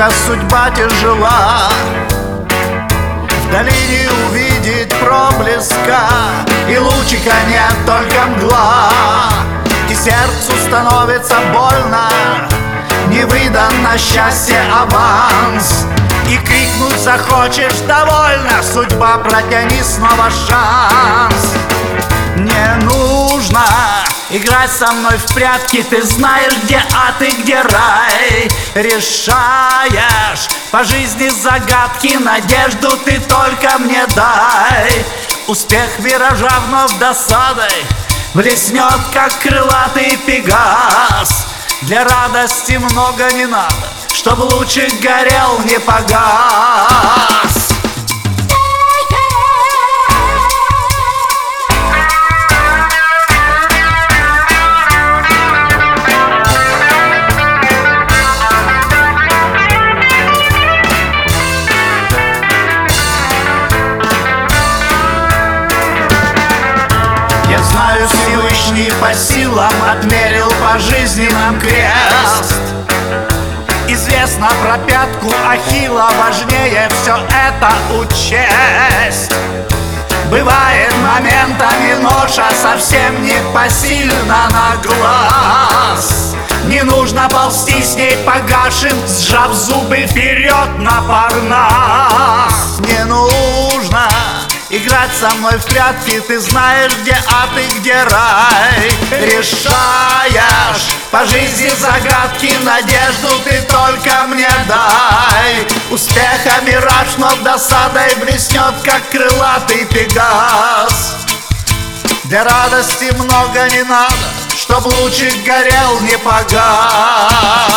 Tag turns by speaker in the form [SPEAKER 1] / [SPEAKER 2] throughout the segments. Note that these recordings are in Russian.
[SPEAKER 1] только судьба тяжела. Вдали не увидеть проблеска, и лучика нет, только мгла. И сердцу становится больно, не выдан на счастье аванс. И крикнуть захочешь довольно, судьба, протяни снова шанс. Не нужно играть со мной в прятки, ты знаешь, где ад и где рай. Решаешь по жизни загадки, надежду ты только мне дай. Успех виража вновь досадой блеснет, как крылатый пегас. Для радости много не надо, чтоб лучик горел, не погас. Я знаю, Всевышний по силам отмерил по жизни нам крест. Известно про пятку Ахилла, важнее все это учесть. Бывает моментами ноша совсем не посильна на глаз. Не нужно ползти с ней погашим, сжав зубы вперед на парнас. Не нужно играть со мной в прятки, ты знаешь, где ад и где рай. Решаешь по жизни загадки, надежду ты только мне дай. Успеха мираж, но досадой блеснет, как крылатый пегас. Для радости много не надо, чтоб лучик горел, не погас.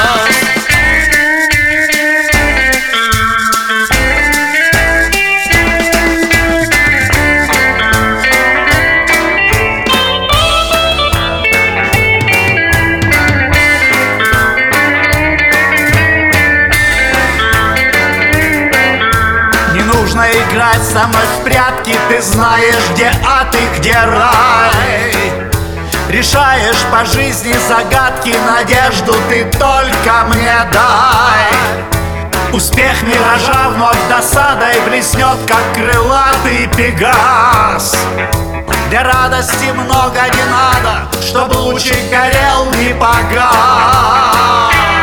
[SPEAKER 1] Нужно играть со мной в прятки, ты знаешь, где ад и где рай. Решаешь по жизни загадки, надежду ты только мне дай. Успех миража вновь досадой блеснет, как крылатый пегас. Для радости много не надо, чтоб лучик горел, не погас.